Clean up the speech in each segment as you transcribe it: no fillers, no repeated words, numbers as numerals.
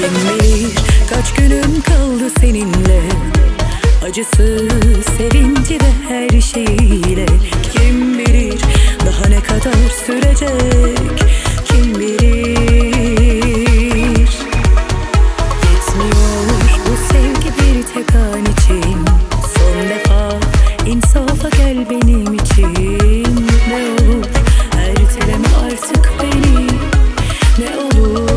Kim bilir kaç günüm kaldı seninle, acısı, sevinci ve her şeyiyle. Kim bilir daha ne kadar sürecek, kim bilir. Yetmiyor bu sevgi bir tek an için, son defa insafa gel benim için. Ne olur erteleme artık beni, ne olur.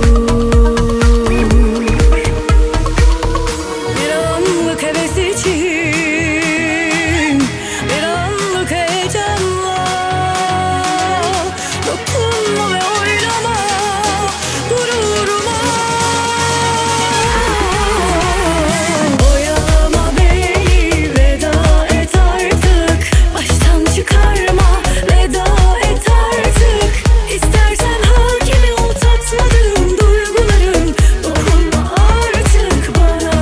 Bir anlık heves için, bir anlık heyecanla dokunma ve oynama gururuma. Oyalama beni, veda et artık, baştan çıkarma, veda et artık. İstersen hakimi ol tatmadığım duyguların, dokunma artık bana.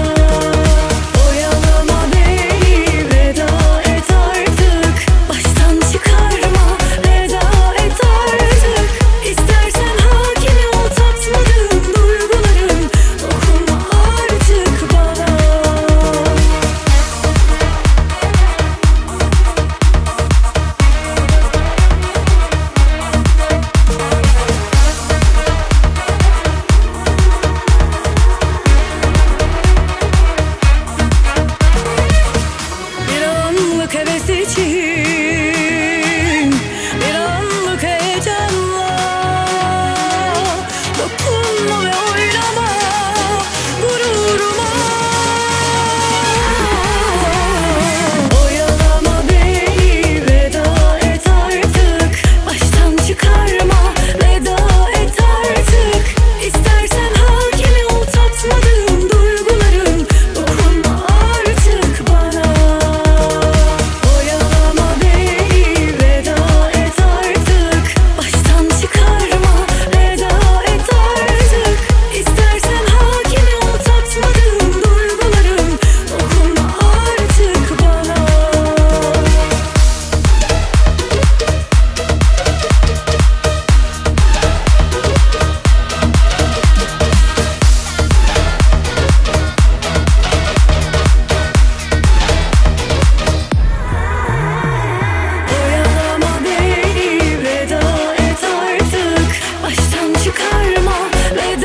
Oyalama beni, veda et artık, baştan çıkarma, veda et artık. İstersen hakimi ol tatmadığım duyguların, dokunma artık bana. Bir anlık heves için, bir anlık heyecanla dokunma ve oynama gururuma. Oyalama beni, veda et artık, baştan çıkarma, veda et artık. İstersen hakimi ol tatmadığım duyguların, dokunma artık bana. Oyalama beni, veda et artık, baştan çıkarma, veda et artık. İstersen hakimi ol tatmadığım duyguların, dokunma artık bana. Oyalama beni, veda et artık, baştan çıkarma, veda